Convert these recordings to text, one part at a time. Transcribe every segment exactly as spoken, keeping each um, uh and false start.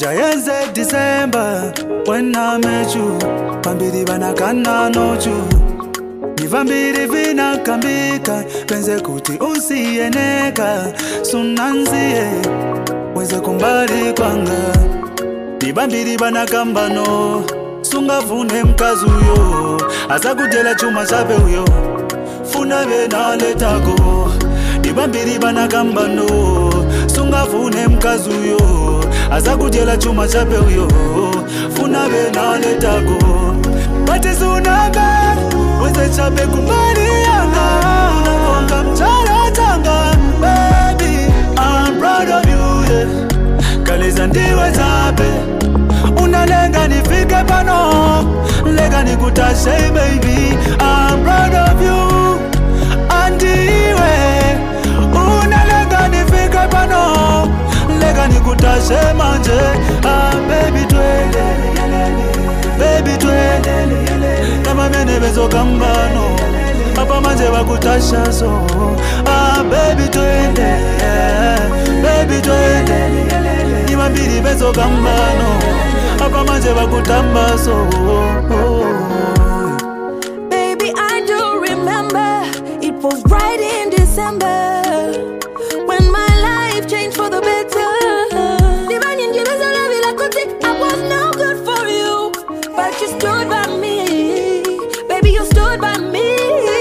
Jayenze December when I met you. Pambiri banakana nochu. Nivambiri vina kambika. Penze kuti usiyeneka. Sunanzie weze kumbali kwanga. Nivambiri banakambano. Sunga vune mkazu yo. Asa kujela chuma chape uyo. Funa vena letako. Nivambiri banakambano. Sunga vune mkazu yo. Asa kujela chuma chape uyo. Funa vena letako. Bate sunanga weze chape kumbali yanga. Unakonga mchara tanga. Baby, I'm proud of you, yeah. Kaleza ndiwe chape. Unalenga nifike pano. Lega nikutashe, baby. I'm proud of you. Andiwe. Unalenga nifike pano. Lega nikutashe manje. Ah, baby twende. Baby twende. Kama mene bezo kambano. Papa manje wakutasha so. Ah, baby twende. Baby twende. Nimambiri bezo kambano. Papa manje wakutamba so. Baby, I do remember. It was right in December when my life changed for the better. I was no good for you, but you stood by me. Baby, you stood by me.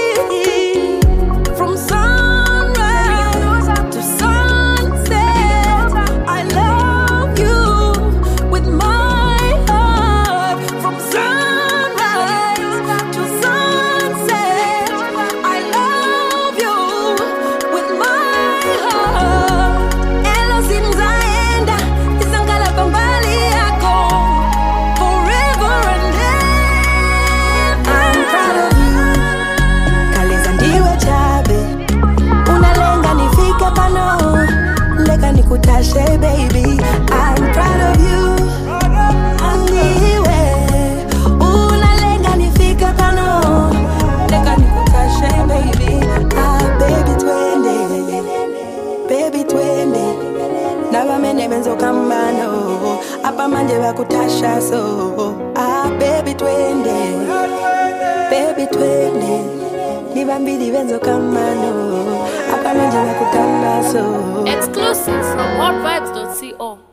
From sunrise to sunset, I love you with my heart. From sunrise to sunset, I love you with my heart. Elo simzaenda, isangala pambali yako forever and ever. I'm proud of you. Kaleza ndiwe chabe. Unalenga nifike pano. Lega nikutashe, baby. I'm proud of you. Andiwe. Unalenga nifike pano. Lega nikutashe, baby. Ah, baby twende. Baby twende. Naba mene benzo kambano. Apa manje wakutasha so. Ah, baby twende. Baby twende. Nibambiri benzo kambano. Apa manje wakutamba so. Exclusive from world vibes dot co.